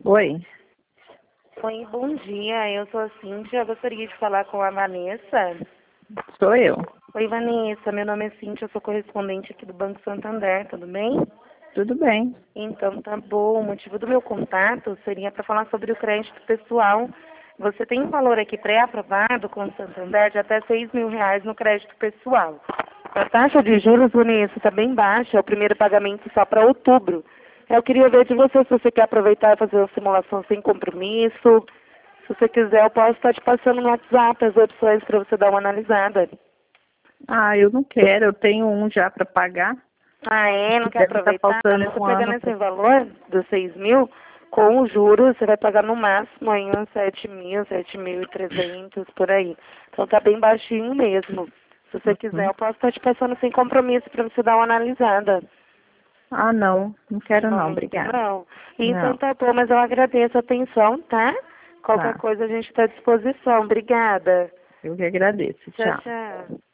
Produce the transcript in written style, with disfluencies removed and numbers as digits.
Oi, Oi, bom dia. Eu sou a Cíntia. Eu gostaria de falar com a Vanessa. sou eu. Oi, Vanessa. Meu nome é Cíntia. Eu sou correspondente aqui do Banco Santander. Tudo bem? Tudo bem. Então, tá bom. O motivo do meu contato seria para falar sobre o crédito pessoal. Você tem um valor aqui pré-aprovado com o Santander de até R$ 6.000 no crédito pessoal. A taxa de juros, Vanessa, está bem baixa. É o primeiro pagamento só para outubro. Eu queria ver de você se você quer aproveitar e fazer uma simulação sem compromisso. Se você quiser, eu posso estar te passando no WhatsApp as opções para você dar uma analisada. Ah, eu não quero, eu tenho um já para pagar. Ah, é? Não quer Deve estar aproveitar? faltando Olha, você um pegando ano. esse valor dos 6.000, com os juros, você vai pagar no máximo aí uns 7.000, 7.300, por aí. Então tá bem baixinho mesmo. Se você quiser, Uhum. eu posso estar te passando sem compromisso para você dar uma analisada. Ah, não quero não, Muito obrigada. não. Então Não, tá bom, mas eu agradeço a atenção, tá? Qualquer tá. coisa a gente está à disposição. Obrigada. Eu que agradeço. Tchau, Tchau. tchau.